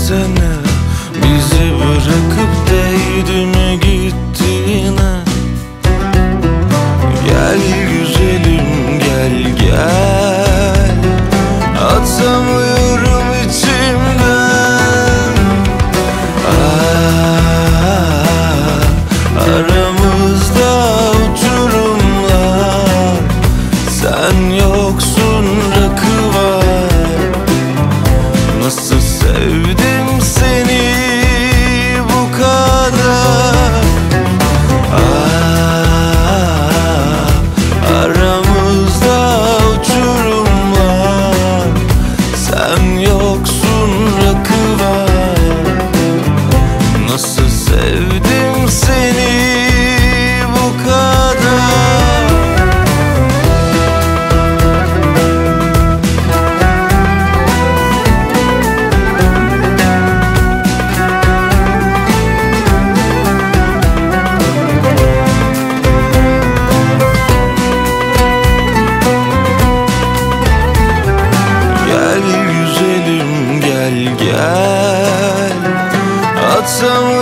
söylesene, bizi bırakıp değdi mi gittiğine? Gel güzelim gel gel, atamıyorum içimden. Aramızda uçurumlar, sen yoksun rakı var. Nasıl sevdim seni bu kadar. Aramızda uçurumlar, sen yoksun rakı var. Nasıl sevdim seni bu kadar. Gel güzelim gel gel, atamıyorum